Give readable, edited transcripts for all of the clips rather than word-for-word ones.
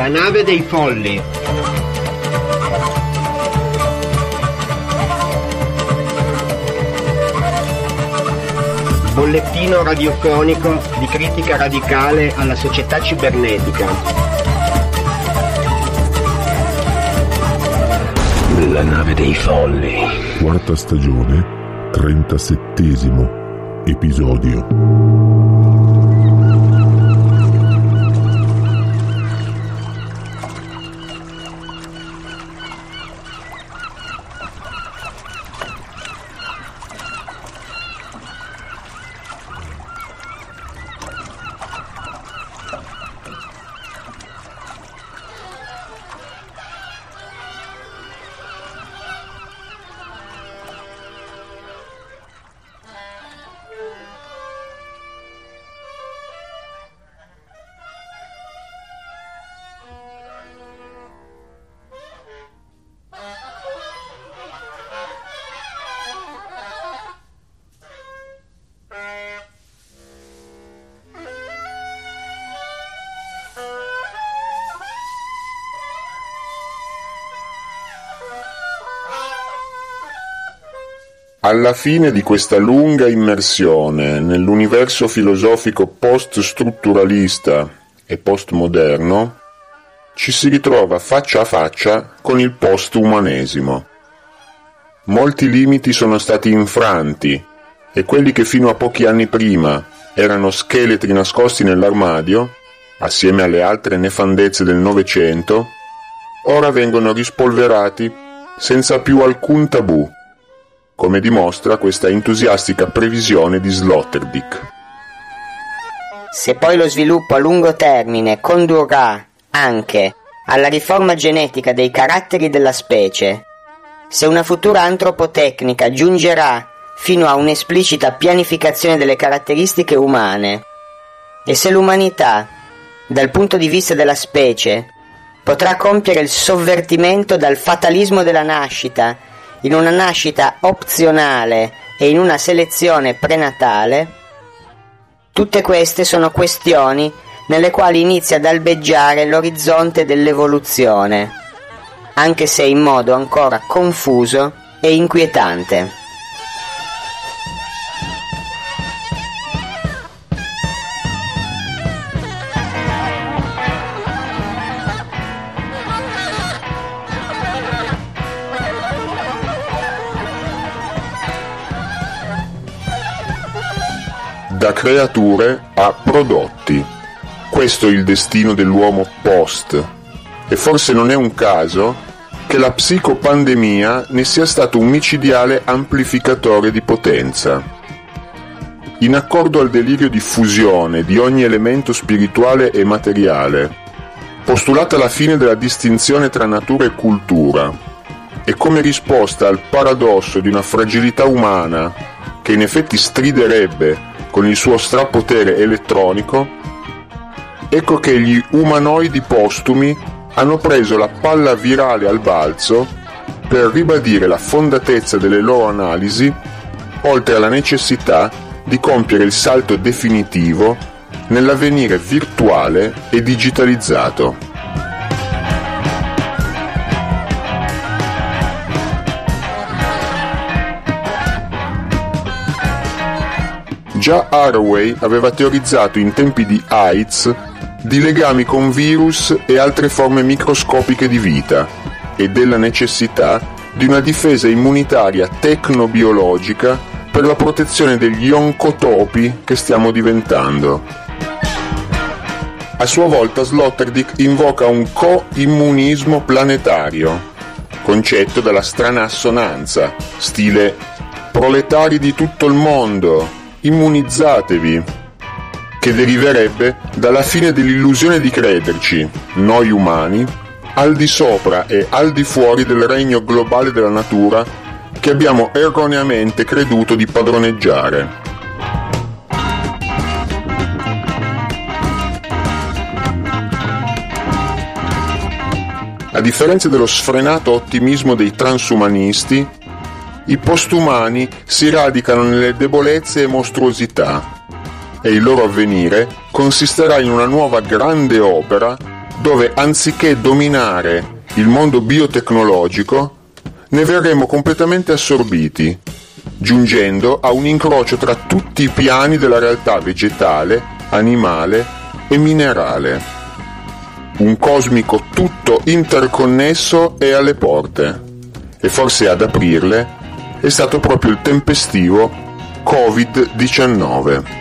La nave dei folli. Bollettino radiofonico di critica radicale alla società cibernetica. La nave dei folli. Quarta stagione, 37° episodio. Alla fine di questa lunga immersione nell'universo filosofico post-strutturalista e postmoderno, ci si ritrova faccia a faccia con il post-umanesimo. Molti limiti sono stati infranti e quelli che fino a pochi anni prima erano scheletri nascosti nell'armadio, assieme alle altre nefandezze del Novecento, ora vengono rispolverati senza più alcun tabù, come dimostra questa entusiastica previsione di Sloterdijk. Se poi lo sviluppo a lungo termine condurrà anche alla riforma genetica dei caratteri della specie, se una futura antropotecnica giungerà fino a un'esplicita pianificazione delle caratteristiche umane, e se l'umanità, dal punto di vista della specie, potrà compiere il sovvertimento dal fatalismo della nascita in una nascita opzionale e in una selezione prenatale, tutte queste sono questioni nelle quali inizia ad albeggiare l'orizzonte dell'evoluzione, anche se in modo ancora confuso e inquietante. Da creature a prodotti. Questo è il destino dell'uomo post, e forse non è un caso che la psicopandemia ne sia stato un micidiale amplificatore di potenza. In accordo al delirio di fusione di ogni elemento spirituale e materiale, postulata la fine della distinzione tra natura e cultura, e come risposta al paradosso di una fragilità umana che in effetti striderebbe con il suo strapotere elettronico, ecco che gli umanoidi postumi hanno preso la palla virale al balzo per ribadire la fondatezza delle loro analisi, oltre alla necessità di compiere il salto definitivo nell'avvenire virtuale e digitalizzato. Già Haraway aveva teorizzato in tempi di AIDS di legami con virus e altre forme microscopiche di vita e della necessità di una difesa immunitaria tecnobiologica per la protezione degli oncotopi che stiamo diventando. A sua volta Sloterdijk invoca un co-immunismo planetario, concetto dalla strana assonanza, stile proletari di tutto il mondo, immunizzatevi, che deriverebbe dalla fine dell'illusione di crederci, noi umani, al di sopra e al di fuori del regno globale della natura che abbiamo erroneamente creduto di padroneggiare. A differenza dello sfrenato ottimismo dei transumanisti, i postumani si radicano nelle debolezze e mostruosità, e il loro avvenire consisterà in una nuova grande opera dove anziché dominare il mondo biotecnologico, ne verremo completamente assorbiti, giungendo a un incrocio tra tutti i piani della realtà vegetale, animale e minerale. Un cosmico tutto interconnesso è alle porte, e forse ad aprirle è stato proprio il tempestivo Covid-19.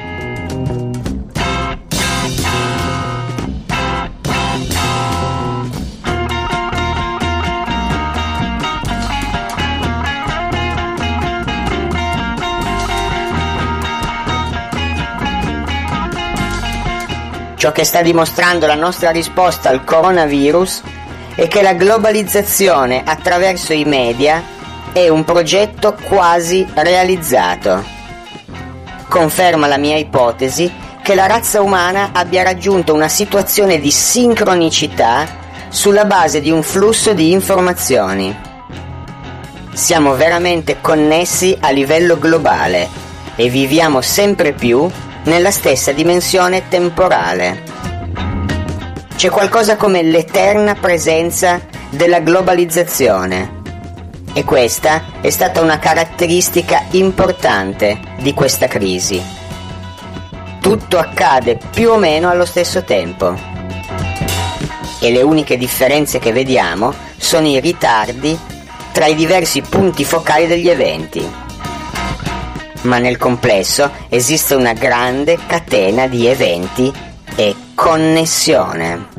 Ciò che sta dimostrando la nostra risposta al coronavirus è che la globalizzazione attraverso i media è un progetto quasi realizzato. Conferma la mia ipotesi che la razza umana abbia raggiunto una situazione di sincronicità sulla base di un flusso di informazioni. Siamo veramente connessi a livello globale e viviamo sempre più nella stessa dimensione temporale. C'è qualcosa come l'eterna presenza della globalizzazione, e questa è stata una caratteristica importante di questa crisi. Tutto accade più o meno allo stesso tempo, e le uniche differenze che vediamo sono i ritardi tra i diversi punti focali degli eventi. Ma nel complesso esiste una grande catena di eventi e connessione.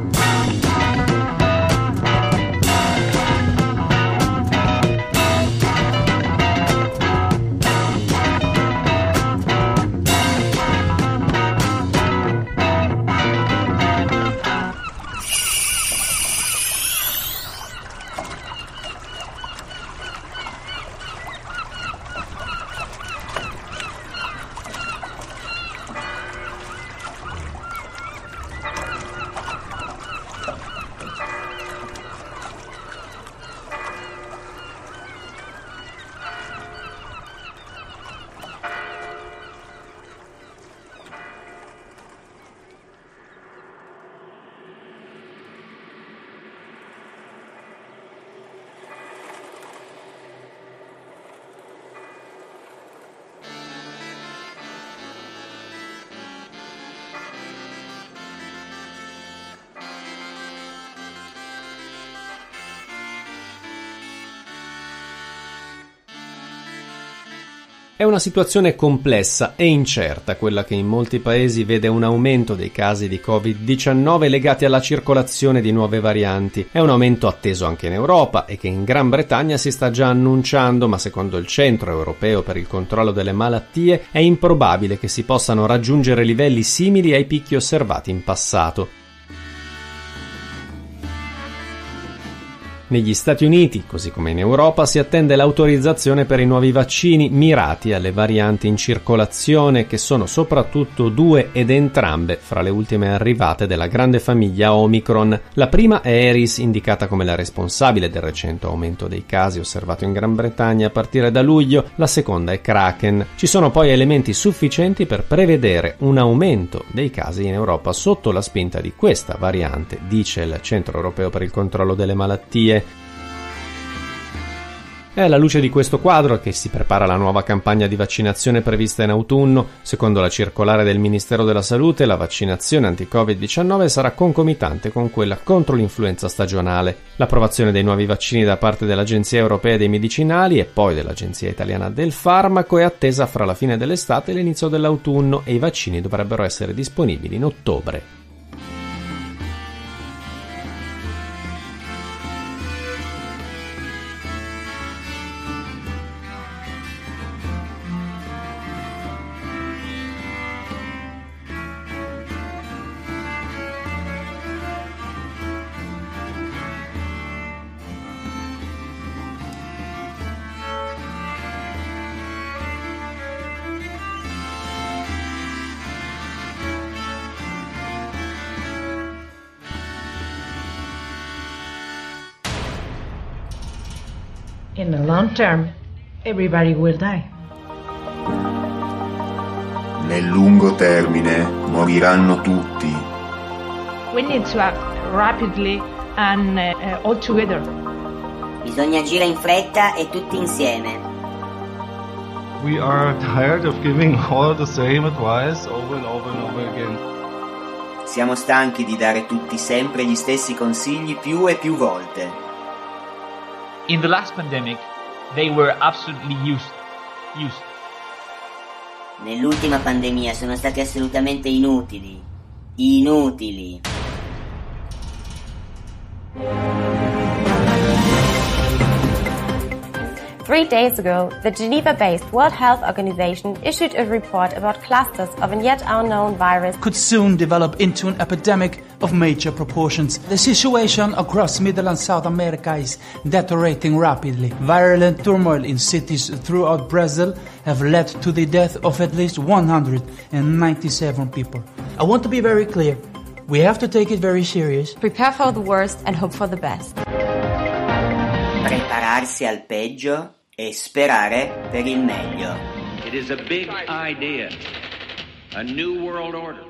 È una situazione complessa e incerta quella che in molti paesi vede un aumento dei casi di Covid-19 legati alla circolazione di nuove varianti. È un aumento atteso anche in Europa e che in Gran Bretagna si sta già annunciando, ma secondo il Centro Europeo per il Controllo delle Malattie è improbabile che si possano raggiungere livelli simili ai picchi osservati in passato. Negli Stati Uniti, così come in Europa, si attende l'autorizzazione per i nuovi vaccini mirati alle varianti in circolazione, che sono soprattutto due ed entrambe fra le ultime arrivate della grande famiglia Omicron. La prima è Eris, indicata come la responsabile del recente aumento dei casi osservato in Gran Bretagna a partire da luglio, la seconda è Kraken. Ci sono poi elementi sufficienti per prevedere un aumento dei casi in Europa sotto la spinta di questa variante, dice il Centro Europeo per il Controllo delle Malattie. È alla luce di questo quadro che si prepara la nuova campagna di vaccinazione prevista in autunno. Secondo la circolare del Ministero della Salute, la vaccinazione anti-Covid-19 sarà concomitante con quella contro l'influenza stagionale. L'approvazione dei nuovi vaccini da parte dell'Agenzia Europea dei Medicinali e poi dell'Agenzia Italiana del Farmaco è attesa fra la fine dell'estate e l'inizio dell'autunno, e i vaccini dovrebbero essere disponibili in ottobre. In the long term, everybody will die. Nel lungo termine moriranno tutti. We need to act rapidly and all together. Bisogna agire in fretta e tutti insieme. We are tired of giving all the same advice over and over and over again. Siamo stanchi di dare tutti sempre gli stessi consigli più e più volte. In the last pandemic, they were absolutely used. Nell'ultima pandemia sono stati assolutamente inutili. 3 days ago, the Geneva-based World Health Organization issued a report about clusters of a yet unknown virus could soon develop into an epidemic of major proportions. The situation across Middle and South America is deteriorating rapidly. Violent turmoil in cities throughout Brazil have led to the death of at least 197 people. I want to be very clear. We have to take it very serious. Prepare for the worst and hope for the best. Prepararsi al peggio e sperare per il meglio. It is a big idea, a new world order.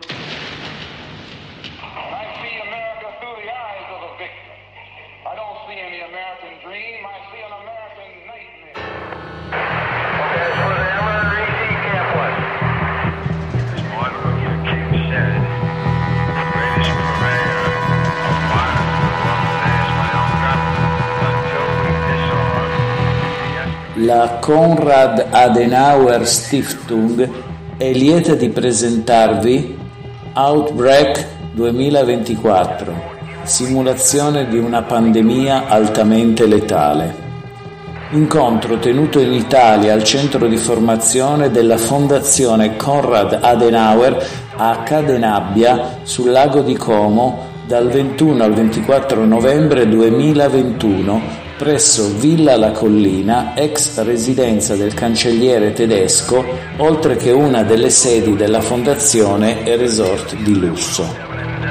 I see America through the eyes of a victim. I don't see any American dream, I see an American nightmare. Okay, for the MREC Camp West. As Martin Luther King said, the greatest purveyor of violence is my own gun until we disarm. La Konrad Adenauer Stiftung è lieta di presentarvi Outbreak 2024, simulazione di una pandemia altamente letale. Incontro tenuto in Italia al centro di formazione della Fondazione Konrad Adenauer a Cadenabbia sul lago di Como dal 21 al 24 novembre 2021 presso Villa La Collina, ex residenza del cancelliere tedesco, oltre che una delle sedi della fondazione e resort di lusso.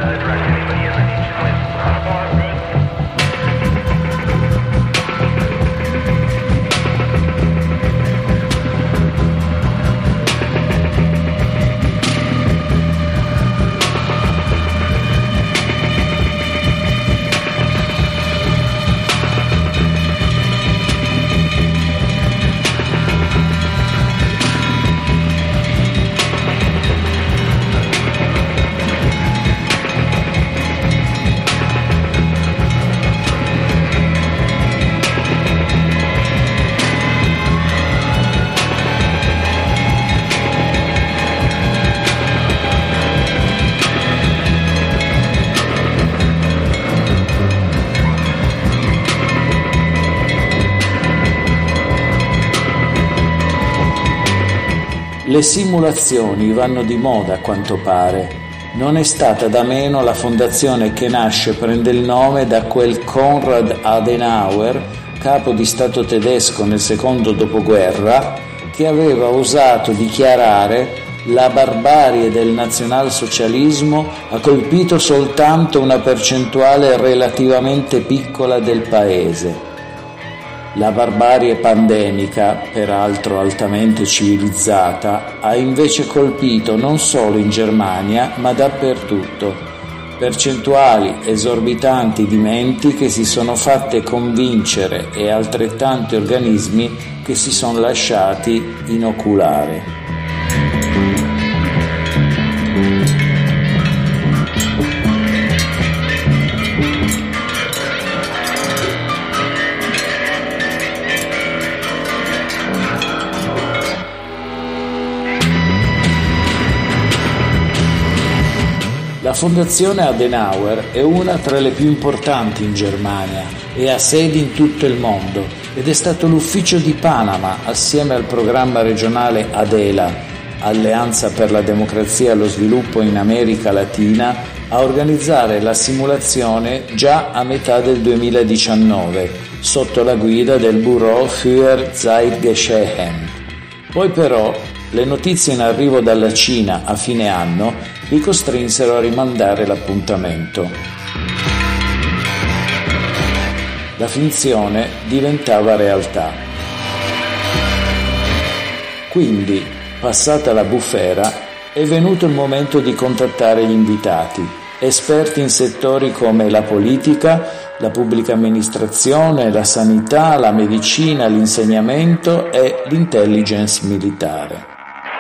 Le simulazioni vanno di moda a quanto pare. Non è stata da meno la fondazione che nasce prende il nome da quel Konrad Adenauer, capo di Stato tedesco nel secondo dopoguerra, che aveva osato dichiarare: la barbarie del nazionalsocialismo ha colpito soltanto una percentuale relativamente piccola del paese. La barbarie pandemica, peraltro altamente civilizzata, ha invece colpito non solo in Germania, ma dappertutto. Percentuali esorbitanti di menti che si sono fatte convincere e altrettanti organismi che si sono lasciati inoculare. La Fondazione Adenauer è una tra le più importanti in Germania e ha sedi in tutto il mondo ed è stato l'ufficio di Panama, assieme al programma regionale ADELA, Alleanza per la Democrazia e lo Sviluppo in America Latina, a organizzare la simulazione già a metà del 2019, sotto la guida del Bureau für Zeitgeschehen. Poi però le notizie in arrivo dalla Cina a fine anno li costrinsero a rimandare l'appuntamento. La finzione diventava realtà. Quindi, passata la bufera, è venuto il momento di contattare gli invitati esperti in settori come la politica, la pubblica amministrazione, la sanità, la medicina, l'insegnamento e l'intelligence militare.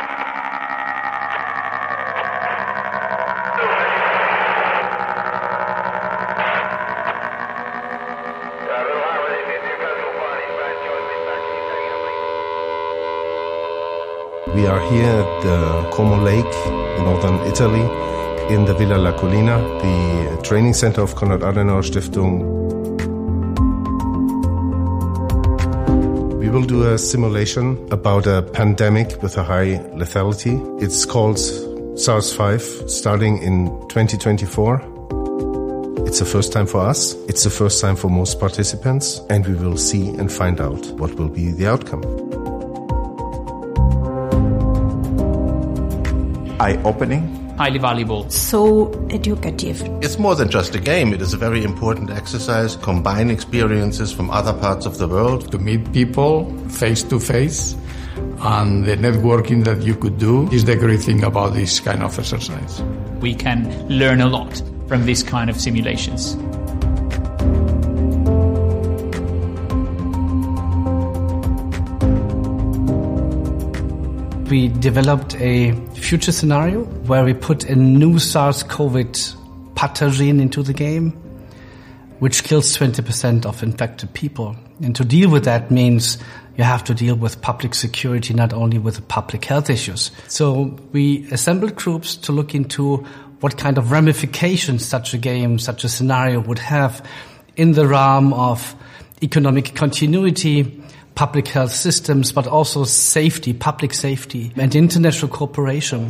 We are here at the Como Lake in northern Italy, in the Villa La Collina, the training center of Konrad Adenauer Stiftung. We will do a simulation about a pandemic with a high lethality. It's called SARS-5, starting in 2024. It's the first time for us, it's the first time for most participants, and we will see and find out what will be the outcome. Eye-opening. Highly valuable. So educative. It's more than just a game. It is a very important exercise, combine experiences from other parts of the world. To meet people face to face, and the networking that you could do is the great thing about this kind of exercise. We can learn a lot from this kind of simulations. We developed a future scenario where we put a new SARS-CoV pathogen into the game, which kills 20% of infected people. And to deal with that means you have to deal with public security, not only with public health issues. So we assembled groups to look into what kind of ramifications such a game, such a scenario would have in the realm of economic continuity, public health systems, but also safety, public safety and international cooperation.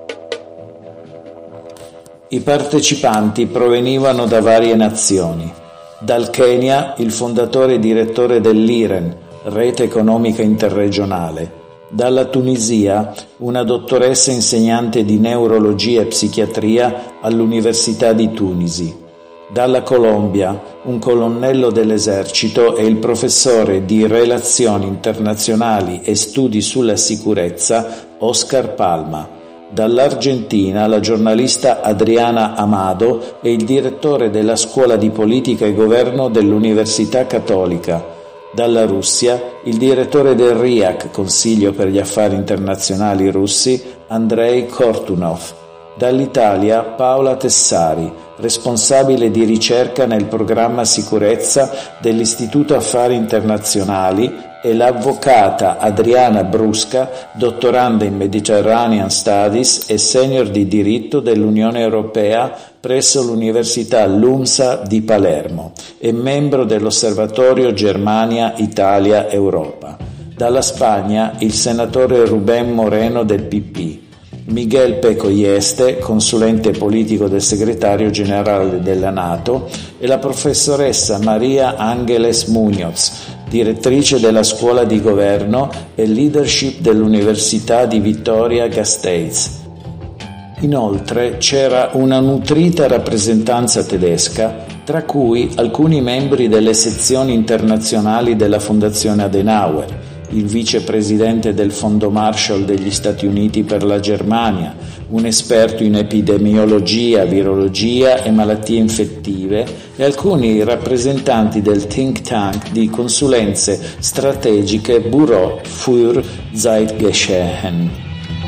I partecipanti provenivano da varie nazioni. Dal Kenya il fondatore e direttore dell'IREN, Rete Economica Interregionale. Dalla Tunisia una dottoressa insegnante di neurologia e psichiatria all'Università di Tunisi. Dalla Colombia un colonnello dell'esercito e il professore di relazioni internazionali e studi sulla sicurezza Oscar Palma. Dall'Argentina la giornalista Adriana Amado e il direttore della Scuola di Politica e Governo dell'Università Cattolica. Dalla Russia il direttore del RIAC, Consiglio per gli Affari Internazionali Russi, Andrei Kortunov. Dall'Italia Paola Tessari, responsabile di ricerca nel programma sicurezza dell'Istituto Affari Internazionali, e l'avvocata Adriana Brusca, dottoranda in Mediterranean Studies e senior di diritto dell'Unione Europea presso l'Università LUMSA di Palermo e membro dell'Osservatorio Germania-Italia-Europa. Dalla Spagna il senatore Rubén Moreno del PP. Miguel Peco Yeste, consulente politico del segretario generale della NATO, e la professoressa Maria Ángeles Muñoz, direttrice della Scuola di Governo e Leadership dell'Università di Vittoria-Gasteiz. Inoltre c'era una nutrita rappresentanza tedesca, tra cui alcuni membri delle sezioni internazionali della Fondazione Adenauer, il vicepresidente del Fondo Marshall degli Stati Uniti per la Germania, un esperto in epidemiologia, virologia e malattie infettive e alcuni rappresentanti del think tank di consulenze strategiche Bureau für Zeitgeschehen.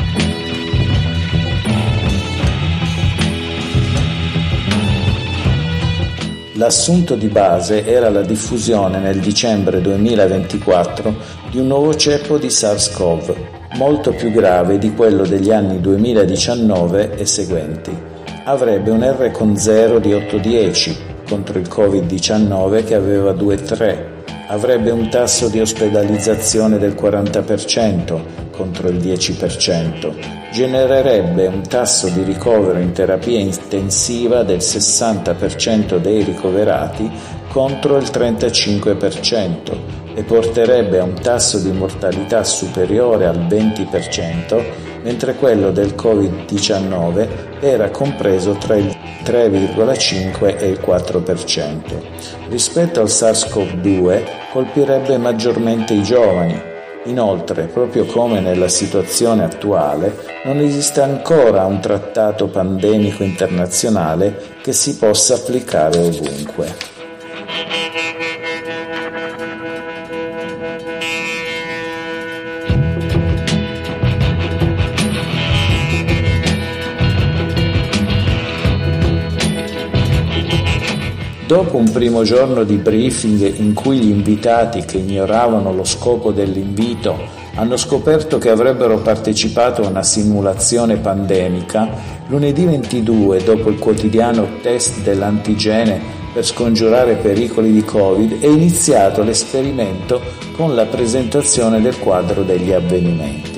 L'assunto di base era la diffusione nel dicembre 2024 di un nuovo ceppo di SARS-CoV, molto più grave di quello degli anni 2019 e seguenti. Avrebbe un R con 0 di 810 contro il Covid-19 che aveva 2,3. Avrebbe un tasso di ospedalizzazione del 40% contro il 10%. Genererebbe un tasso di ricovero in terapia intensiva del 60% dei ricoverati contro il 35% e porterebbe a un tasso di mortalità superiore al 20%, mentre quello del Covid-19 era compreso tra il 3,5 e il 4%. Rispetto al SARS-CoV-2 colpirebbe maggiormente i giovani, Inoltre, proprio come nella situazione attuale, non esiste ancora un trattato pandemico internazionale che si possa applicare ovunque. Dopo un primo giorno di briefing in cui gli invitati, che ignoravano lo scopo dell'invito, hanno scoperto che avrebbero partecipato a una simulazione pandemica, lunedì 22, dopo il quotidiano test dell'antigene per scongiurare pericoli di Covid, è iniziato l'esperimento con la presentazione del quadro degli avvenimenti.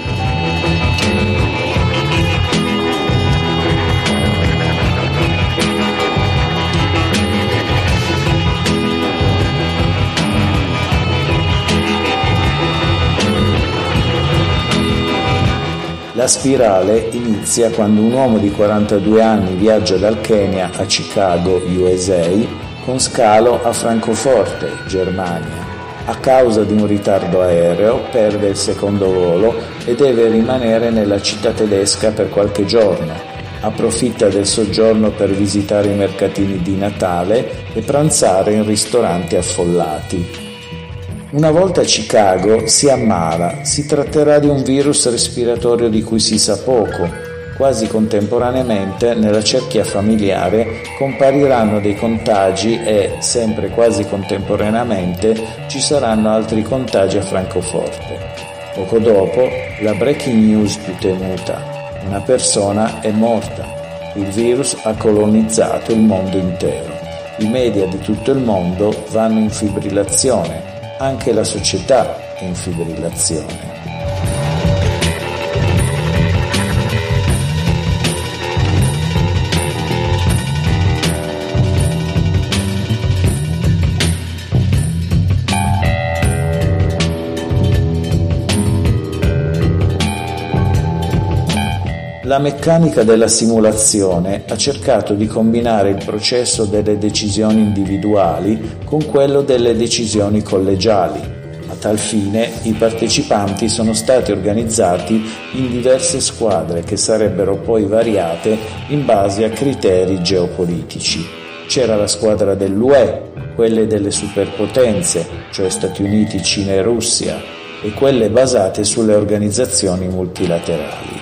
La spirale inizia quando un uomo di 42 anni viaggia dal Kenya a Chicago, USA, con scalo a Francoforte, Germania. A causa di un ritardo aereo perde il secondo volo e deve rimanere nella città tedesca per qualche giorno. Approfitta del soggiorno per visitare i mercatini di Natale e pranzare in ristoranti affollati. Una volta a Chicago si ammala, si tratterà di un virus respiratorio di cui si sa poco. Quasi contemporaneamente nella cerchia familiare compariranno dei contagi e, sempre quasi contemporaneamente, ci saranno altri contagi a Francoforte. Poco dopo, la breaking news più temuta: una persona è morta. Il virus ha colonizzato il mondo intero. I media di tutto il mondo vanno in fibrillazione. Anche la società è in fibrillazione. La meccanica della simulazione ha cercato di combinare il processo delle decisioni individuali con quello delle decisioni collegiali. A tal fine, i partecipanti sono stati organizzati in diverse squadre che sarebbero poi variate in base a criteri geopolitici. C'era la squadra dell'UE, quelle delle superpotenze, cioè Stati Uniti, Cina e Russia, e quelle basate sulle organizzazioni multilaterali.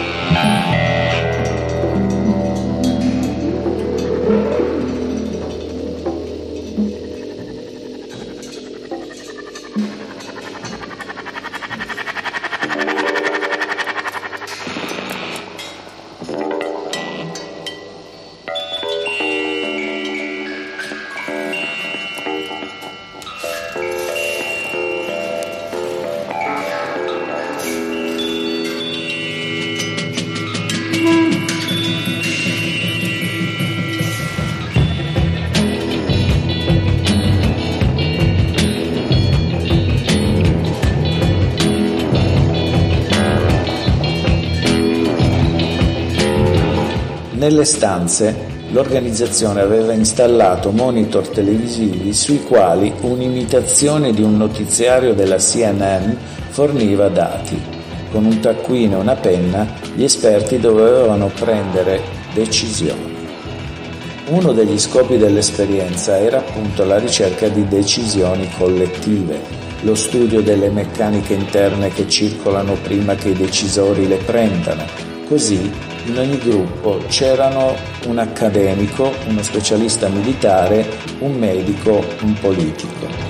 Nelle stanze, l'organizzazione aveva installato monitor televisivi sui quali un'imitazione di un notiziario della CNN forniva dati. Con un taccuino e una penna, gli esperti dovevano prendere decisioni. Uno degli scopi dell'esperienza era appunto la ricerca di decisioni collettive, lo studio delle meccaniche interne che circolano prima che i decisori le prendano. Così, in ogni gruppo c'erano un accademico, uno specialista militare, un medico, un politico.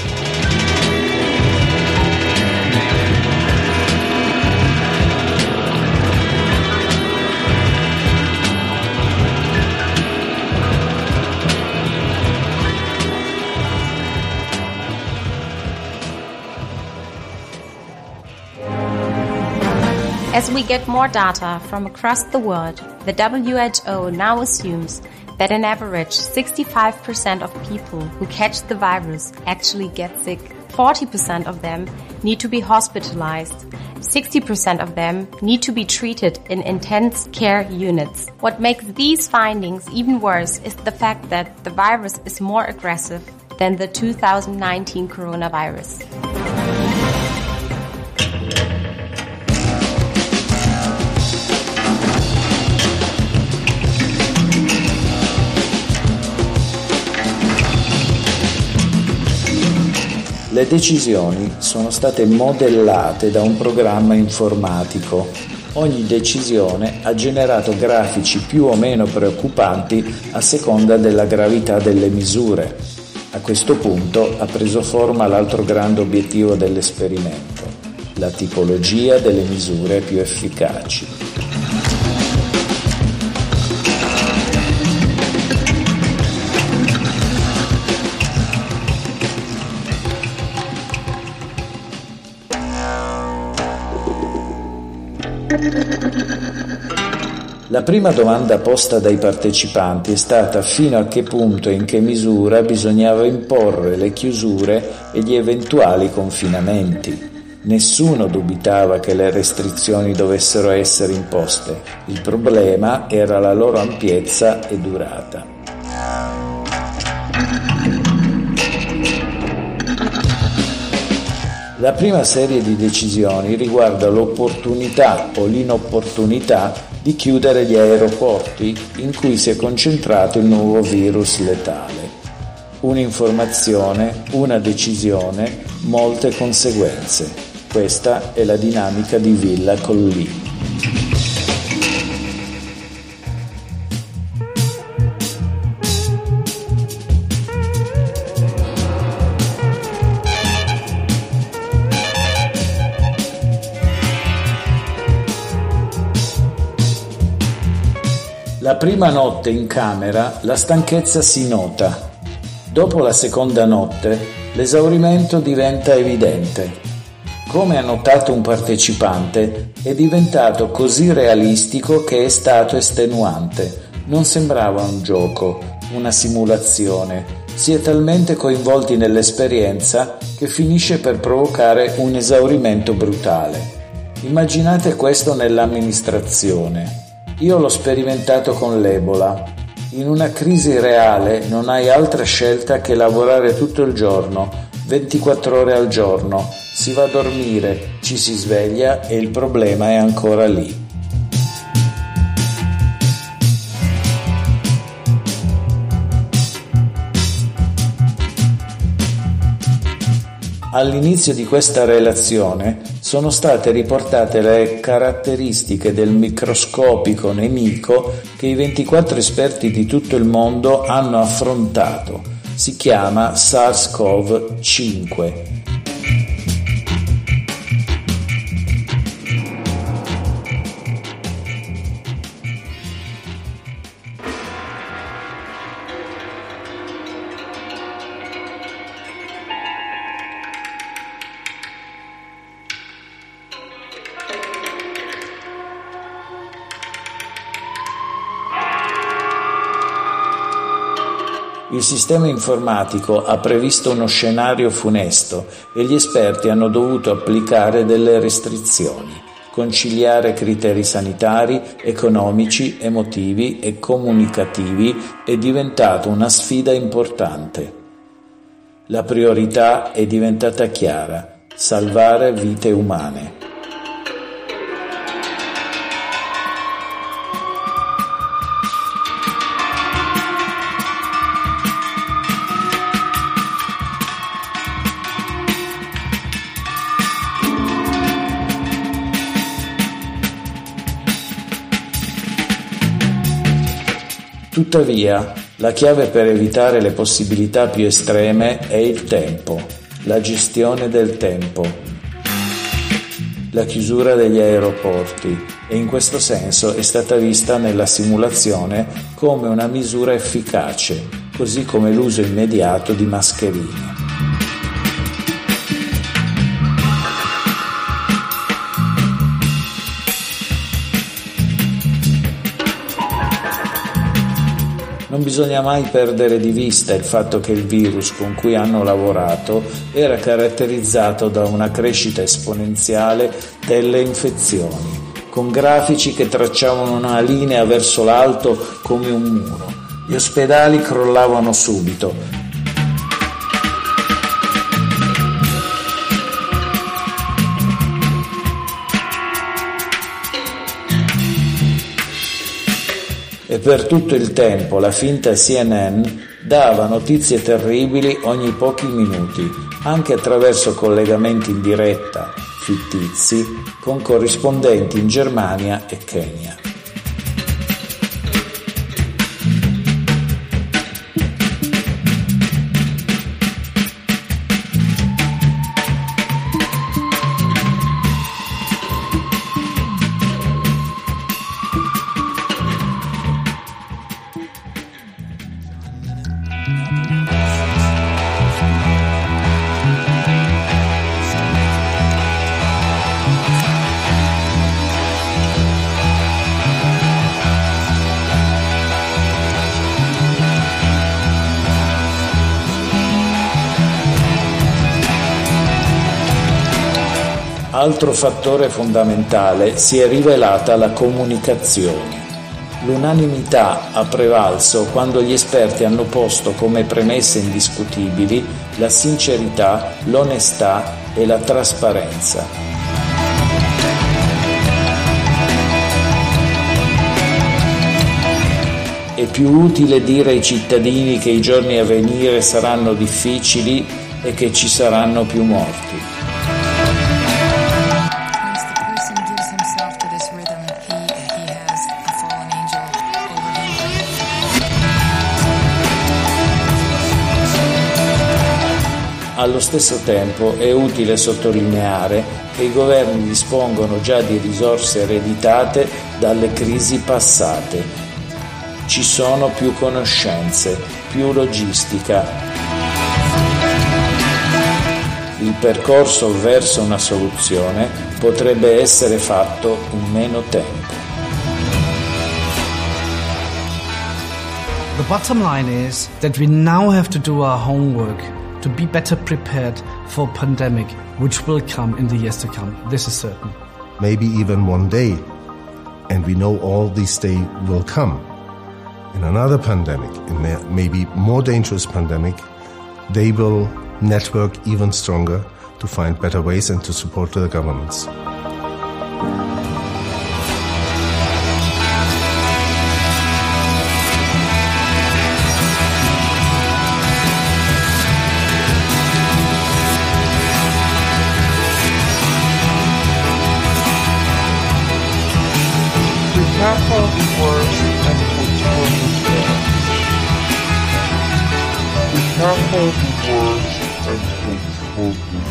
As we get more data from across the world, the WHO now assumes that on average 65% of people who catch the virus actually get sick. 40% of them need to be hospitalized. 60% of them need to be treated in intense care units. What makes these findings even worse is the fact that the virus is more aggressive than the 2019 coronavirus. Le decisioni sono state modellate da un programma informatico. Ogni decisione ha generato grafici più o meno preoccupanti a seconda della gravità delle misure. A questo punto ha preso forma l'altro grande obiettivo dell'esperimento: la tipologia delle misure più efficaci. La prima domanda posta dai partecipanti è stata fino a che punto e in che misura bisognava imporre le chiusure e gli eventuali confinamenti. Nessuno dubitava che le restrizioni dovessero essere imposte, il problema era la loro ampiezza e durata. La prima serie di decisioni riguarda l'opportunità o l'inopportunità di chiudere gli aeroporti in cui si è concentrato il nuovo virus letale. Un'informazione, una decisione, molte conseguenze. Questa è la dinamica di Villa Collì. La prima notte in camera la stanchezza si nota. Dopo la seconda notte l'esaurimento diventa evidente. Come ha notato un partecipante, è diventato così realistico che è stato estenuante. Non sembrava un gioco, una simulazione. Si è talmente coinvolti nell'esperienza che finisce per provocare un esaurimento brutale. Immaginate questo nell'amministrazione. Io l'ho sperimentato con l'Ebola. In una crisi reale non hai altra scelta che lavorare tutto il giorno, 24 ore al giorno. Si va a dormire, ci si sveglia e il problema è ancora lì. All'inizio di questa relazione sono state riportate le caratteristiche del microscopico nemico che i 24 esperti di tutto il mondo hanno affrontato. Si chiama SARS-CoV-5. Il sistema informatico ha previsto uno scenario funesto e gli esperti hanno dovuto applicare delle restrizioni. Conciliare criteri sanitari, economici, emotivi e comunicativi è diventato una sfida importante. La priorità è diventata chiara: salvare vite umane. Tuttavia, la chiave per evitare le possibilità più estreme è il tempo, la gestione del tempo, la chiusura degli aeroporti e in questo senso è stata vista nella simulazione come una misura efficace, così come l'uso immediato di mascherine. Non bisogna mai perdere di vista il fatto che il virus con cui hanno lavorato era caratterizzato da una crescita esponenziale delle infezioni, con grafici che tracciavano una linea verso l'alto come un muro. Gli ospedali crollavano subito. E per tutto il tempo la finta CNN dava notizie terribili ogni pochi minuti, anche attraverso collegamenti in diretta, fittizi, con corrispondenti in Germania e Kenya. Altro fattore fondamentale si è rivelata la comunicazione. L'unanimità ha prevalso quando gli esperti hanno posto come premesse indiscutibili la sincerità, l'onestà e la trasparenza. È più utile dire ai cittadini che i giorni a venire saranno difficili e che ci saranno più morti. Allo stesso tempo è utile sottolineare che i governi dispongono già di risorse ereditate dalle crisi passate. Ci sono più conoscenze, più logistica. Il percorso verso una soluzione potrebbe essere fatto in meno tempo. The bottom line is that we now have to do our homework to be better prepared for a pandemic which will come in the years to come. This is certain. Maybe even one day, and we know all these days will come. In another pandemic, in maybe more dangerous pandemic, they will network even stronger to find better ways and to support the governments. Prepare for the worst and postpone the best. Prepare for the worst and postpone the best.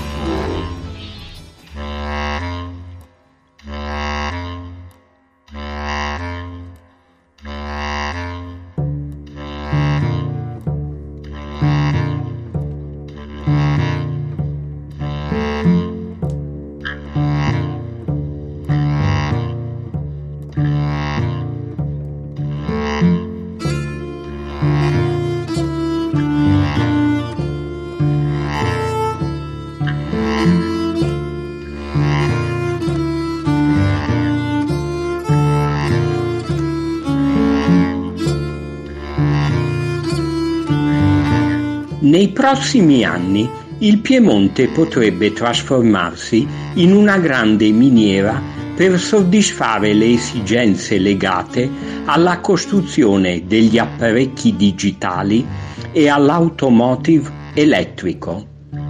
Nei prossimi anni il Piemonte potrebbe trasformarsi in una grande miniera per soddisfare le esigenze legate alla costruzione degli apparecchi digitali e all'automotive elettrico.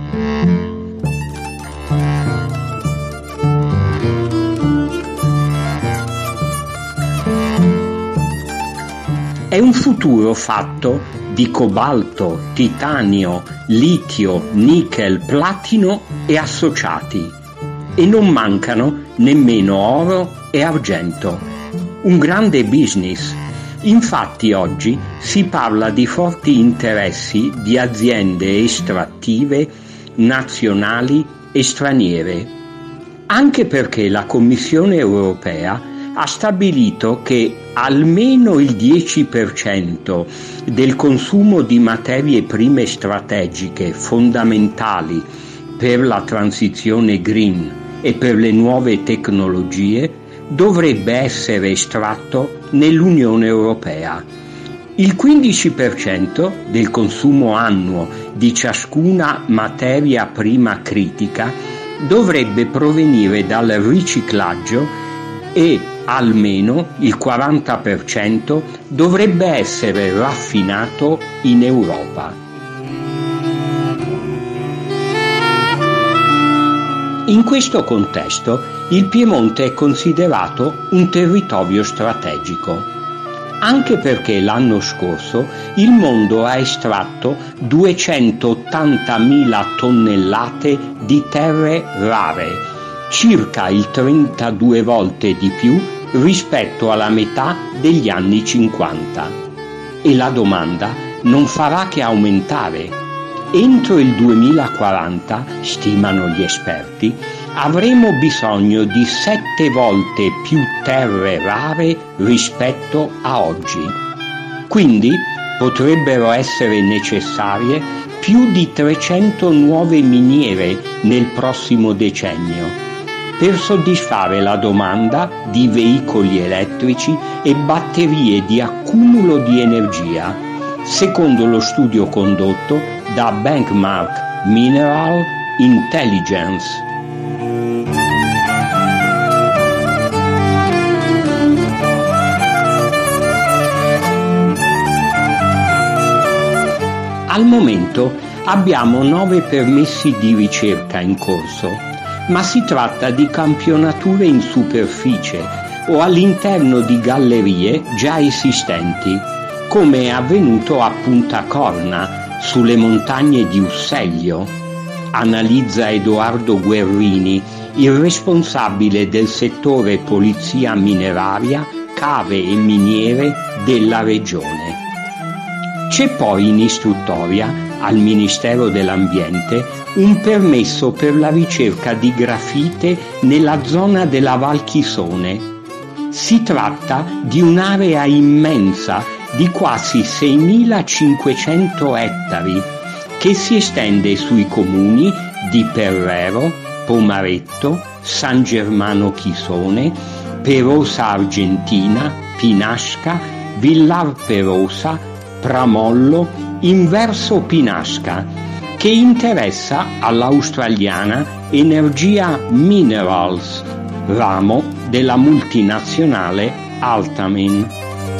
È un futuro fatto di cobalto, titanio, litio, nickel, platino e associati. E non mancano nemmeno oro e argento. Un grande business. Infatti oggi si parla di forti interessi di aziende estrattive nazionali e straniere. Anche perché la Commissione europea ha stabilito che almeno il 10% del consumo di materie prime strategiche fondamentali per la transizione green e per le nuove tecnologie dovrebbe essere estratto nell'Unione Europea. Il 15% del consumo annuo di ciascuna materia prima critica dovrebbe provenire dal riciclaggio e almeno il 40% dovrebbe essere raffinato in Europa. In questo contesto il Piemonte è considerato un territorio strategico, anche perché l'anno scorso il mondo ha estratto 280.000 tonnellate di terre rare, circa il 32 volte di più rispetto alla metà degli anni 50. E la domanda non farà che aumentare. Entro il 2040, stimano gli esperti, avremo bisogno di 7 volte più terre rare rispetto a oggi. Quindi potrebbero essere necessarie più di 300 nuove miniere nel prossimo decennio per soddisfare la domanda di veicoli elettrici e batterie di accumulo di energia, secondo lo studio condotto da Benchmark Mineral Intelligence. Al momento abbiamo 9 permessi di ricerca in corso, ma si tratta di campionature in superficie o all'interno di gallerie già esistenti, come è avvenuto a Punta Corna, sulle montagne di Usseglio. Analizza Edoardo Guerrini, il responsabile del settore polizia mineraria, cave e miniere della regione. C'è poi in istruttoria, al Ministero dell'Ambiente, un permesso per la ricerca di grafite nella zona della Val Chisone. Si tratta di un'area immensa di quasi 6.500 ettari che si estende sui comuni di Perrero, Pomaretto, San Germano Chisone, Perosa Argentina, Pinasca, Villar Perosa, Pramollo, Inverso Pinasca, che interessa all'australiana Energia Minerals, ramo della multinazionale Altamin.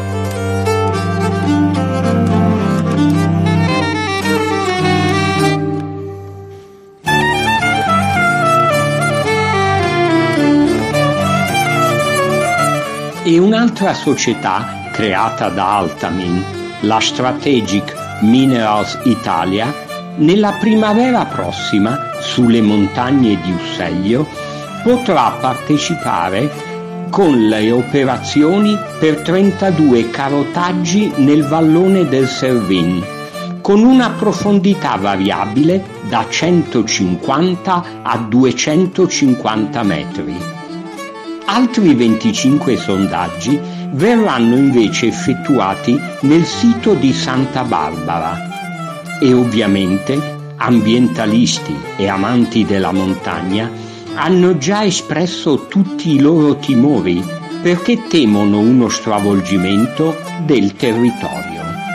E un'altra società creata da Altamin, la Strategic Minerals Italia, nella primavera prossima, sulle montagne di Usseglio, potrà partecipare con le operazioni per 32 carotaggi nel vallone del Servin, con una profondità variabile da 150 a 250 metri. Altri 25 sondaggi verranno invece effettuati nel sito di Santa Barbara e ovviamente ambientalisti e amanti della montagna hanno già espresso tutti i loro timori perché temono uno stravolgimento del territorio.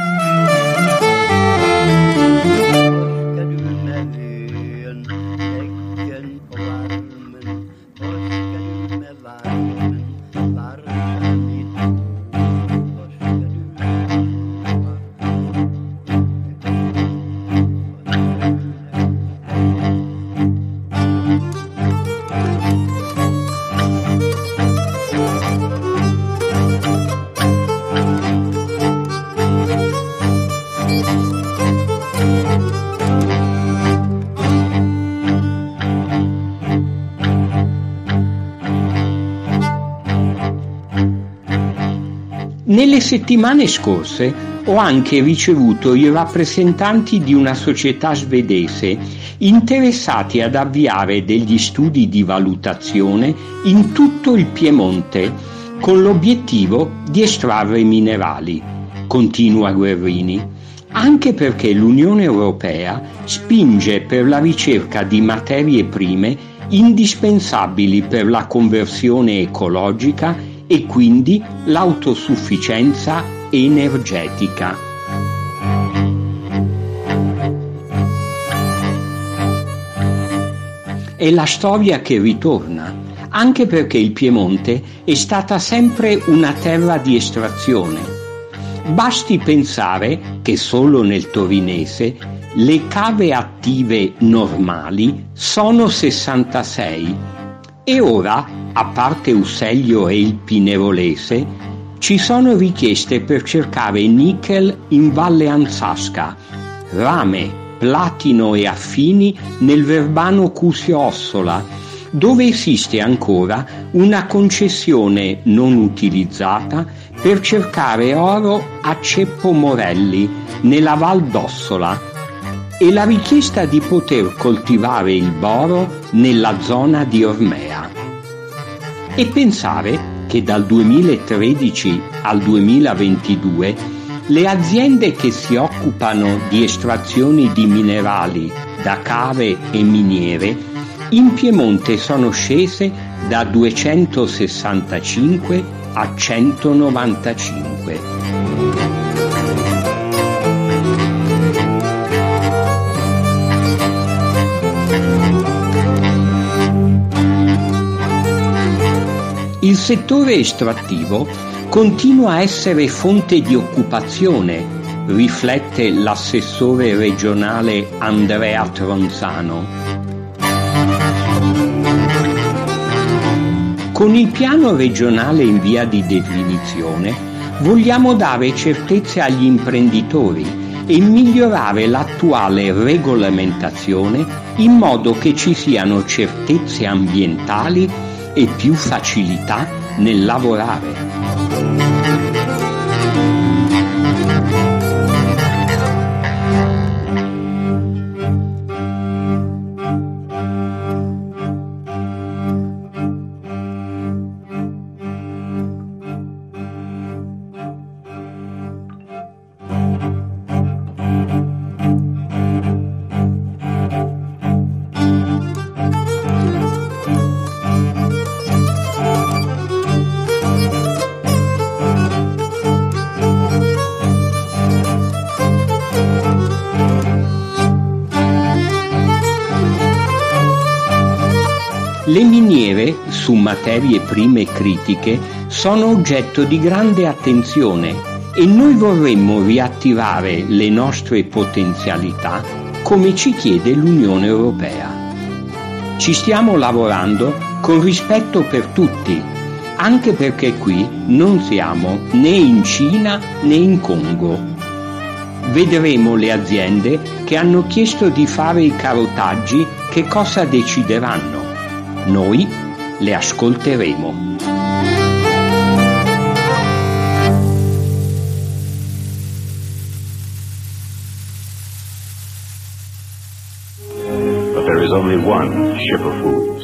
Nelle settimane scorse ho anche ricevuto i rappresentanti di una società svedese interessati ad avviare degli studi di valutazione in tutto il Piemonte con l'obiettivo di estrarre minerali, continua Guerrini, anche perché l'Unione Europea spinge per la ricerca di materie prime indispensabili per la conversione ecologica e quindi l'autosufficienza energetica. È la storia che ritorna, anche perché il Piemonte è stata sempre una terra di estrazione. Basti pensare che solo nel torinese le cave attive normali sono 66 e ora, a parte Usseglio e il Pinerolese, ci sono richieste per cercare nickel in Valle Anzasca, rame, platino e affini nel Verbano Cusio-Ossola, dove esiste ancora una concessione non utilizzata per cercare oro a Ceppo Morelli, nella Val d'Ossola, e la richiesta di poter coltivare il boro nella zona di Ormea. E pensare che dal 2013 al 2022 le aziende che si occupano di estrazioni di minerali da cave e miniere in Piemonte sono scese da 265 a 195. Il settore estrattivo continua a essere fonte di occupazione, riflette l'assessore regionale Andrea Tronzano. Con il piano regionale in via di definizione vogliamo dare certezze agli imprenditori e migliorare l'attuale regolamentazione in modo che ci siano certezze ambientali e più facilità nel lavorare. Le miniere su materie prime critiche sono oggetto di grande attenzione e noi vorremmo riattivare le nostre potenzialità come ci chiede l'Unione Europea. Ci stiamo lavorando con rispetto per tutti, anche perché qui non siamo né in Cina né in Congo. Vedremo le aziende che hanno chiesto di fare i carotaggi che cosa decideranno. Noi le ascolteremo. But there is only one ship of fools.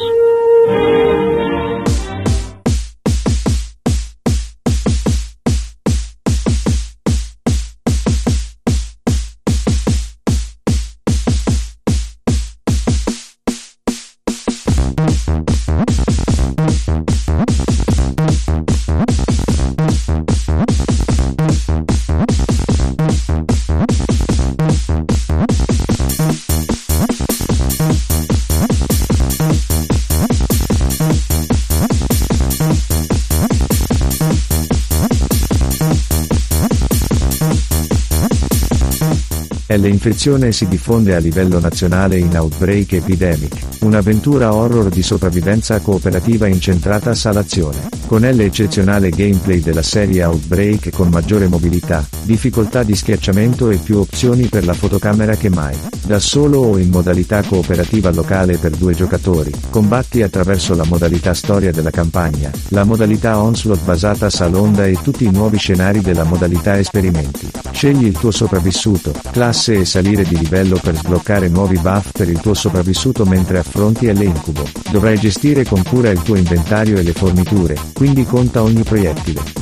L'infezione si diffonde a livello nazionale in Outbreak Epidemic, un'avventura horror di sopravvivenza cooperativa incentrata a salazione, con l'eccezionale gameplay della serie Outbreak con maggiore mobilità, difficoltà di schiacciamento e più opzioni per la fotocamera che mai. Da solo o in modalità cooperativa locale per 2 giocatori, combatti attraverso la modalità storia della campagna, la modalità onslaught basata sull'onda e tutti i nuovi scenari della modalità esperimenti. Scegli il tuo sopravvissuto, classe e salire di livello per sbloccare nuovi buff per il tuo sopravvissuto mentre affronti l'incubo. Dovrai gestire con cura il tuo inventario e le forniture, quindi conta ogni proiettile.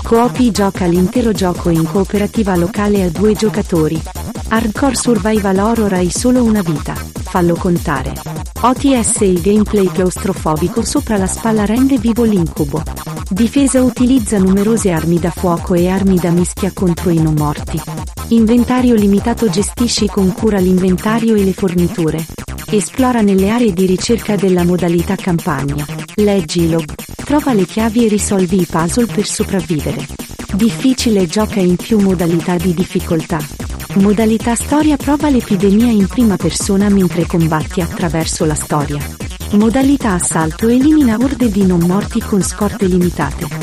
Coopi gioca l'intero gioco in cooperativa locale a 2 giocatori. Hardcore survival horror hai solo una vita, fallo contare. OTS il gameplay claustrofobico sopra la spalla rende vivo l'incubo. Difesa utilizza numerose armi da fuoco e armi da mischia contro i non morti. Inventario limitato gestisci con cura l'inventario e le forniture. Esplora nelle aree di ricerca della modalità campagna. Leggi i log. Trova le chiavi e risolvi i puzzle per sopravvivere. Difficile gioca in più modalità di difficoltà. Modalità storia prova l'epidemia in prima persona mentre combatti attraverso la storia. Modalità assalto elimina orde di non morti con scorte limitate.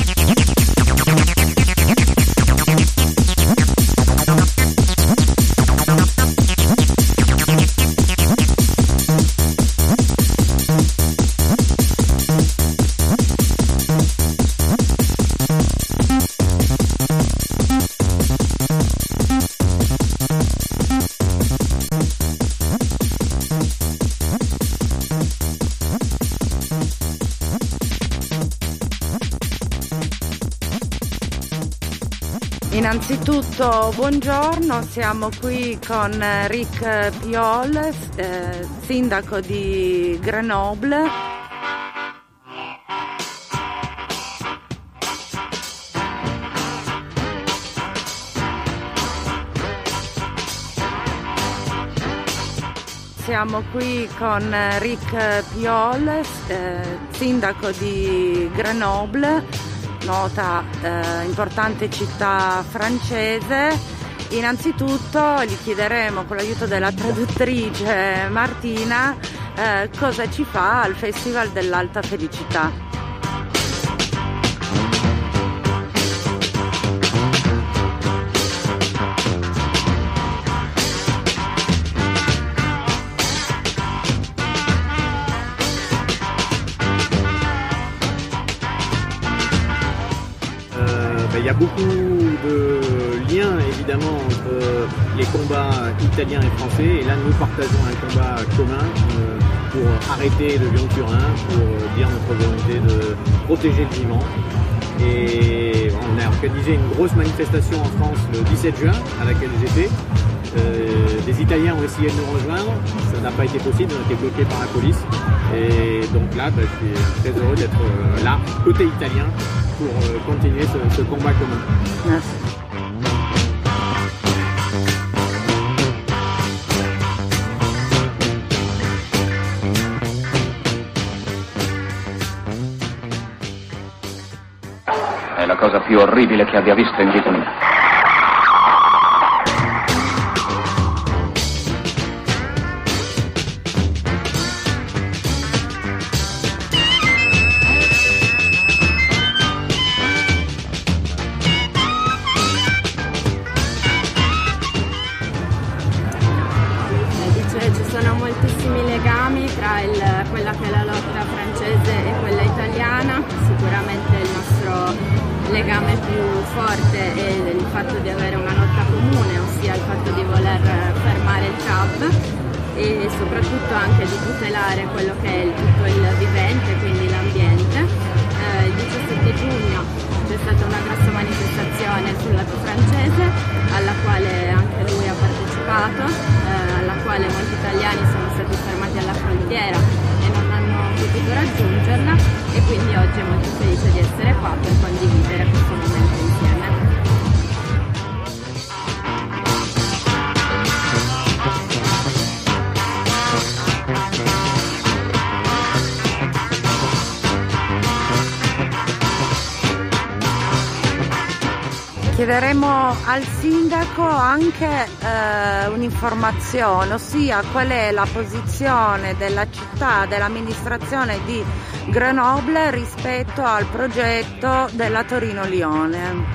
Innanzitutto buongiorno, siamo qui con Rick Piol, sindaco di Grenoble. Siamo qui con Rick Piol, sindaco di Grenoble, nota importante città francese. Innanzitutto gli chiederemo, con l'aiuto della traduttrice Martina, cosa ci fa al Festival dell'Alta Felicità. Il y a beaucoup de liens évidemment entre les combats italiens et français, et là nous partageons un combat commun pour arrêter le lion de Turin, pour dire notre volonté de protéger le vivant. Et on a organisé une grosse manifestation en France le 17 juin à laquelle j'étais. Des Italiens ont essayé de nous rejoindre, ça n'a pas été possible, on a été bloqués par la police. Et donc là, je suis très heureux d'être là, côté italien, pour continuer ce combat commun. Merci. È la cosa più orribile che abbia visto in vita mia. Ci sono moltissimi legami tra quella che è la lotta francese e quella italiana. Sicuramente il nostro legame più forte è il fatto di avere una lotta comune, ossia il fatto di voler fermare il CAV e soprattutto anche di tutelare quello che è tutto il vivente, quindi l'ambiente. Il 17 giugno c'è stata una grossa manifestazione sul lato francese alla quale anche lui ha partecipato, alla quale molti italiani sono stati fermati alla frontiera e non hanno potuto raggiungerla, e quindi oggi è molto felice di essere qua per condividere questo momento insieme. Chiederemo al sindaco anche un'informazione, ossia qual è la posizione della città, dell'amministrazione di Grenoble rispetto al progetto della Torino-Lione.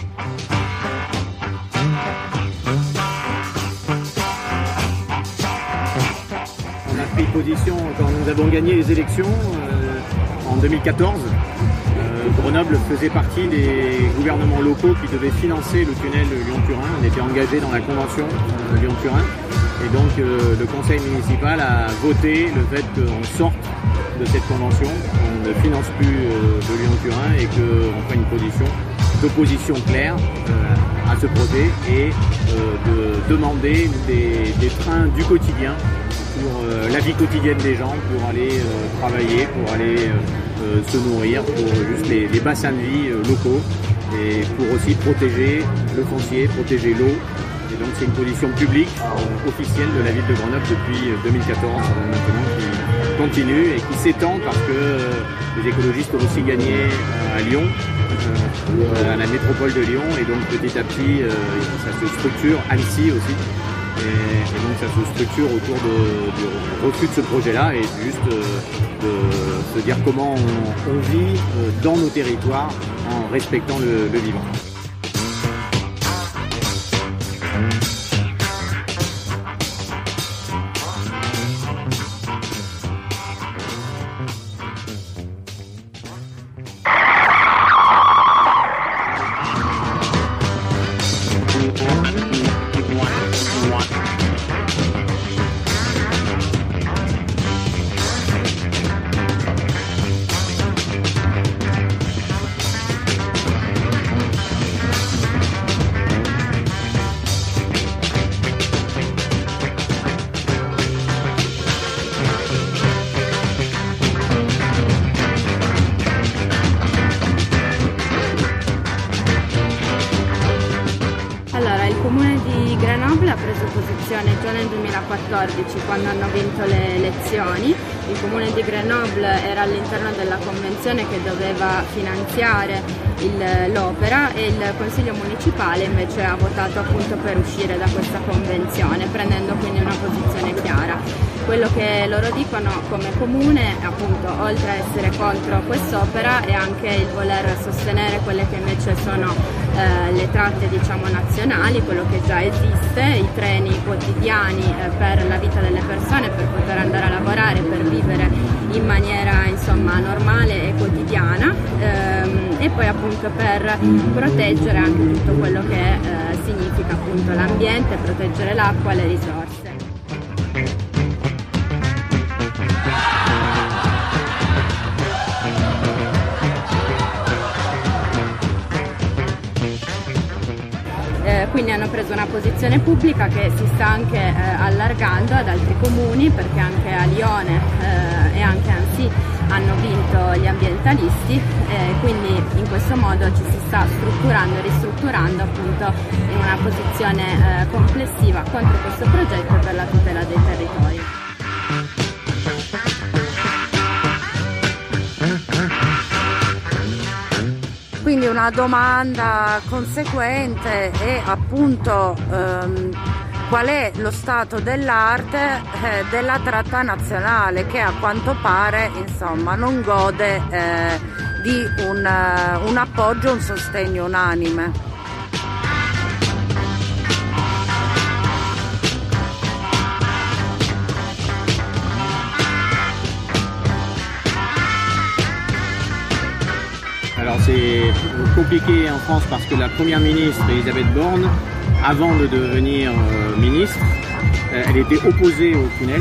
On a pris position quand nous avons gagné les élections en 2014. Grenoble faisait partie des gouvernements locaux qui devaient financer le tunnel Lyon-Turin. On était engagé dans la convention Lyon-Turin, et donc le conseil municipal a voté le fait qu'on sorte de cette convention, on ne finance plus de Lyon-Turin et qu'on prenne une position d'opposition claire à ce projet et de demander des trains du quotidien pour la vie quotidienne des gens, pour aller travailler, pour aller se nourrir, pour juste les bassins de vie locaux et pour aussi protéger le foncier, protéger l'eau. Et donc c'est une position publique officielle de la ville de Grenoble depuis 2014 maintenant qui continue et qui s'étend parce que les écologistes ont aussi gagné à Lyon, à la métropole de Lyon, et donc petit à petit ça se structure, Annecy aussi. Et donc ça se structure autour du refus de ce projet-là et juste de se dire comment on vit dans nos territoires en respectant le vivant. Grenoble ha preso posizione già nel 2014 quando hanno vinto le elezioni. Il comune di Grenoble era all'interno della convenzione che doveva finanziare l'opera e il consiglio municipale invece ha votato appunto per uscire da questa convenzione, prendendo quindi una posizione chiara. Quello che loro dicono come comune, appunto, oltre a essere contro quest'opera, è anche il voler sostenere quelle che invece sono le tratte, diciamo, nazionali, quello che già esiste, i treni quotidiani per la vita delle persone, per poter andare a lavorare, per vivere in maniera, insomma, normale e quotidiana, e poi appunto per proteggere anche tutto quello che significa appunto l'ambiente, proteggere l'acqua e le risorse. Quindi hanno preso una posizione pubblica che si sta anche allargando ad altri comuni, perché anche a Lione e anche a Annecy hanno vinto gli ambientalisti, quindi in questo modo ci si sta strutturando e ristrutturando appunto in una posizione complessiva contro questo progetto e per la tutela dei territori. Quindi una domanda conseguente è appunto qual è lo stato dell'arte della tratta nazionale, che a quanto pare, insomma, non gode di un appoggio, un sostegno unanime. Alors c'est compliqué en France parce que la première ministre Elisabeth Borne, avant de devenir ministre, elle était opposée au tunnel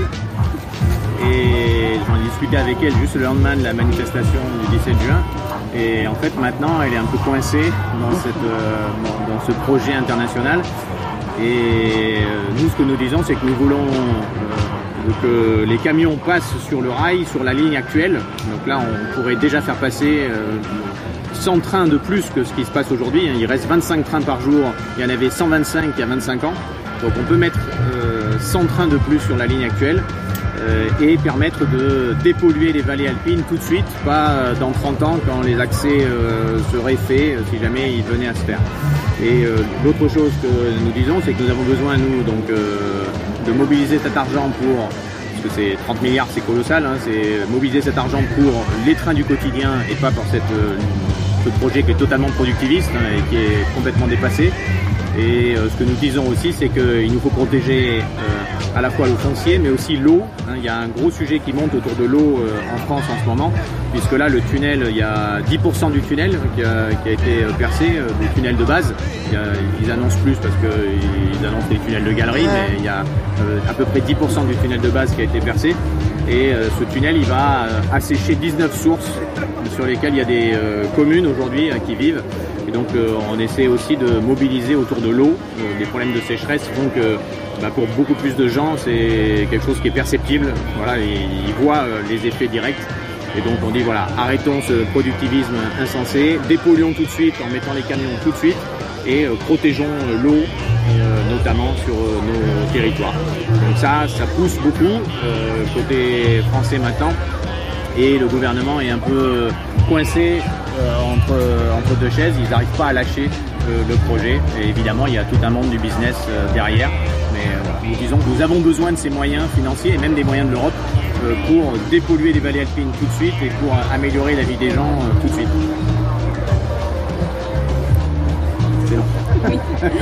et j'en ai discuté avec elle juste le lendemain de la manifestation du 17 juin et en fait maintenant elle est un peu coincée dans ce projet international et nous ce que nous disons c'est que nous voulons que les camions passent sur le rail, sur la ligne actuelle, donc là on pourrait déjà faire passer 100 trains de plus que ce qui se passe aujourd'hui. Il reste 25 trains par jour, il y en avait 125 il y a 25 ans. Donc on peut mettre 100 trains de plus sur la ligne actuelle et permettre de dépolluer les vallées alpines tout de suite, pas dans 30 ans quand les accès seraient faits, si jamais ils venaient à se faire. Et l'autre chose que nous disons, c'est que nous avons besoin, nous, donc, de mobiliser cet argent pour... parce que c'est 30 milliards, c'est colossal, hein, c'est mobiliser cet argent pour les trains du quotidien et pas pour ce projet qui est totalement productiviste et qui est complètement dépassé. Et ce que nous disons aussi, c'est qu'il nous faut protéger à la fois le foncier, mais aussi l'eau. Il y a un gros sujet qui monte autour de l'eau en France en ce moment, puisque là, le tunnel, il y a 10% du tunnel qui a été percé, des tunnels de base. Ils annoncent plus parce qu'ils annoncent les tunnels de galerie, mais il y a à peu près 10% du tunnel de base qui a été percé. et ce tunnel il va assécher 19 sources sur lesquelles il y a des communes aujourd'hui qui vivent. Et donc on essaie aussi de mobiliser autour de l'eau. Les problèmes de sécheresse font que pour beaucoup plus de gens c'est quelque chose qui est perceptible. Voilà, ils voient les effets directs. Et donc on dit voilà, arrêtons ce productivisme insensé, dépolluons tout de suite en mettant les camions tout de suite et protégeons l'eau, notamment sur nos territoires. Donc ça pousse beaucoup côté français maintenant, et le gouvernement est un peu coincé entre deux chaises. Ils n'arrivent pas à lâcher le projet, et évidemment il y a tout un monde du business derrière, mais nous disons que nous avons besoin de ces moyens financiers et même des moyens de l'Europe pour dépolluer les vallées alpines tout de suite et pour améliorer la vie des gens tout de suite. C'est long. Oui.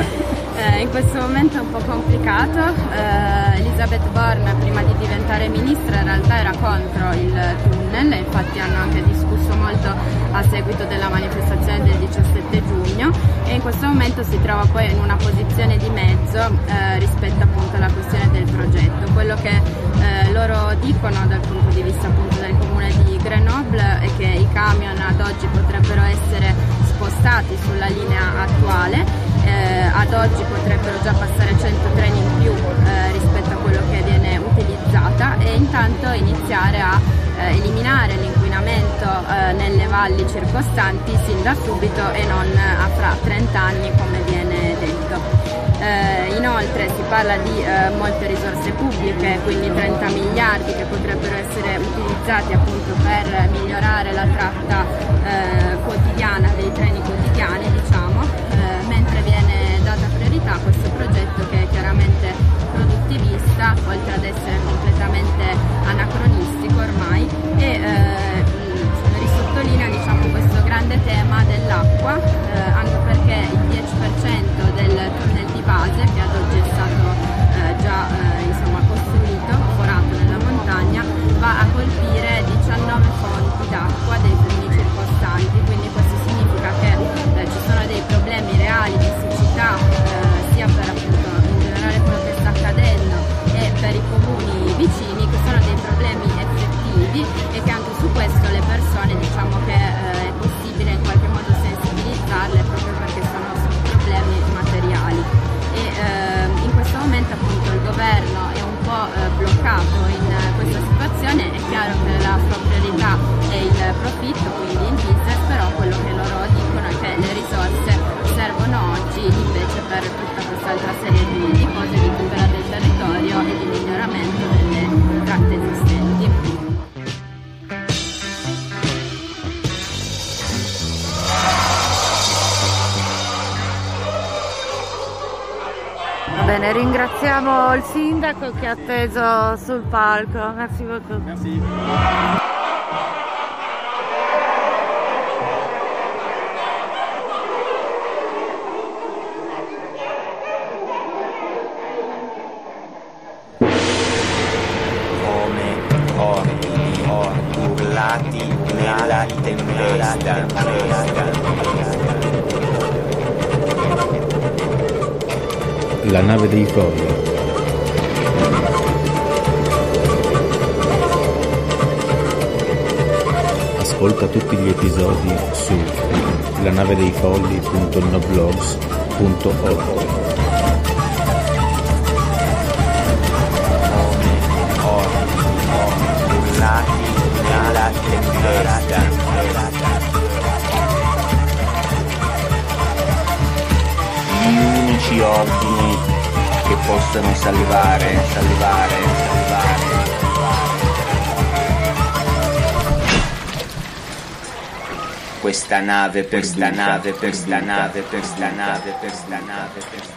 In questo momento è un po' complicato. Elisabeth Borne, prima di diventare ministra, in realtà era contro il tunnel, infatti hanno anche discusso molto a seguito della manifestazione del 17 giugno, e in questo momento si trova poi in una posizione di mezzo rispetto appunto alla questione del progetto. Quello che loro dicono dal punto di vista appunto del comune di Grenoble è che i camion ad oggi potrebbero essere spostati sulla linea attuale. Ad oggi potrebbero già passare 100 treni in più rispetto a quello che viene utilizzata, e intanto iniziare a eliminare l'inquinamento nelle valli circostanti sin da subito e non fra 30 anni come viene detto. Inoltre si parla di molte risorse pubbliche, quindi 30 miliardi che potrebbero essere utilizzati appunto per migliorare la tratta quotidiana dei treni quotidiani, mentre viene data priorità a questo progetto che è chiaramente produttivista, oltre ad essere completamente anacronistico ormai, e risottolinea questo grande tema dell'acqua, anche perché il 10% del tunnel di base, che ad oggi è stato già costruito, forato nella montagna, va a colpire 19 fonti d'acqua dei comuni circostanti, quindi questo significa che ci sono dei problemi reali di siccità, sia per appunto in generale quello che sta accadendo e per i comuni vicini, che sono dei problemi effettivi, e che anche su questo le persone che è possibile in qualche modo sensibilizzarle, proprio perché sono problemi materiali. E in questo momento appunto il governo è un po' bloccato in questa situazione. È chiaro che la sua priorità è il profitto, quindi il business, però quello che loro dicono è che le risorse servono oggi invece per tutta quest'altra serie di cose, di tutela del territorio e di miglioramento delle tratte esistenti. Bene, ringraziamo il sindaco che è atteso sul palco. Merci beaucoup. Merci. Urlati nella tempesta. La nave dei folli. Ascolta tutti gli episodi su lanavedeifolli.noblogs.org. Nella tempesta. Gli unici ordini che possono salvare. Questa nave perduta.